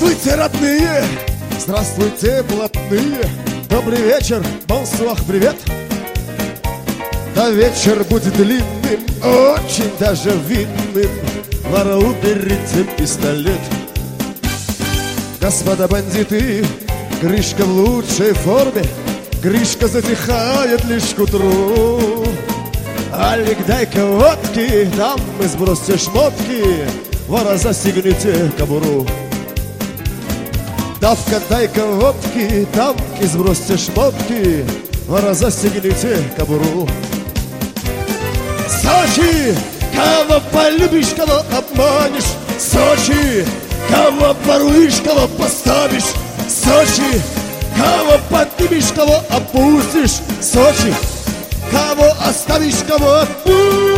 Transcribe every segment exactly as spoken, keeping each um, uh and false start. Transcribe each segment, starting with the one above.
Здравствуйте, родные! Здравствуйте, блатные! Добрый вечер, бонсуах, привет! Да вечер будет длинным, очень даже видным. Вора, уберите пистолет. Господа бандиты, Гришка в лучшей форме. Гришка затихает лишь к утру. Алик, дай-ка водки, дамы, сбросьте шмотки. Вора, застегните кобуру. Давка, дай-ка водки, дамки, сбросьте шмотки. Вора, застегните кобуру. Сочи, кого полюбишь, кого обманешь. Сочи, кого воруешь, кого поставишь. Сочи, кого поднимешь, кого опустишь. Сочи, кого оставишь, кого отпустишь.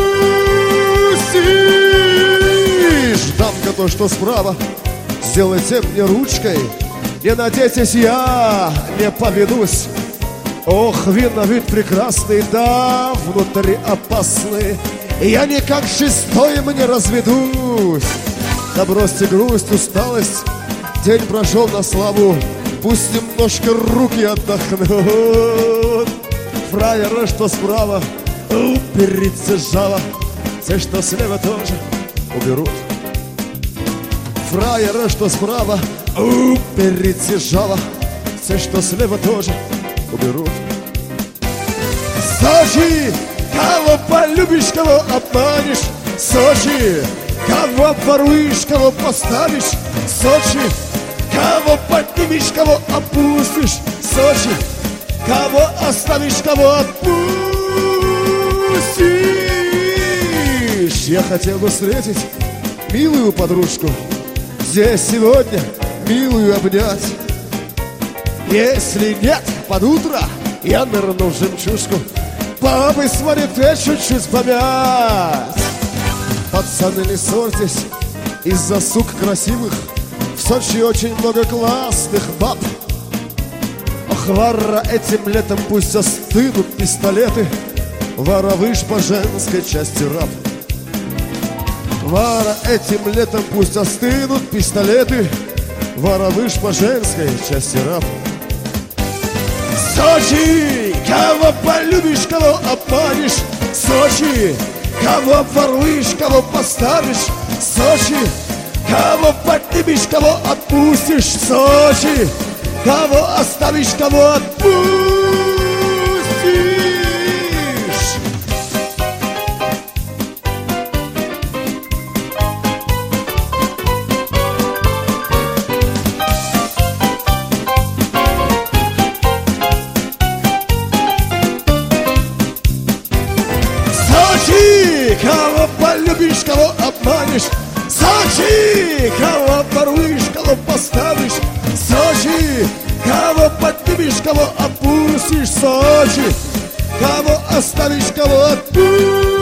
Дамка, то, что справа, сделайте мне ручкой. Не надейтесь, я не поведусь. Ох, вин на вид прекрасный, да, внутри опасный. Я никак шестым не разведусь. Да бросьте грусть, усталость, день прошел на славу. Пусть немножко руки отдохнут. Фраера, что справа, уберите жало. Те, что слева, тоже уберут. Фраера, что справа, уберите жало. Те, что слева, тоже уберут. Сочи, кого полюбишь, кого обманешь. Сочи, кого воруешь, кого поставишь. Сочи, кого поднимешь, кого опустишь. Сочи, кого оставишь, кого отпустишь. Я хотел бы встретить милую подружку здесь сегодня, милую обнять. Если нет, под утро я нырну в жемчужку. Бабы смотрят, я чуть-чуть помять. Пацаны, не ссорьтесь из-за сук красивых. В Сочи очень много классных баб. Ох, вора, этим летом пусть остынут пистолеты. Вора, вы ж по женской части раб. Вора, этим летом пусть остынут пистолеты. Вора, вы ж по женской части раб. Сочи, кого полюбишь, кого обманешь. Сочи, кого воруешь, кого поставишь. Сочи, кого поднимешь, кого отпустишь. Сочи, кого оставишь, кого отпустишь. Сочи, кого полюбишь, кого обманешь. Сочи, кого воруешь, кого поставишь. Сочи, кого поднимешь, кого опустишь. Сочи, кого оставишь, кого отпустишь.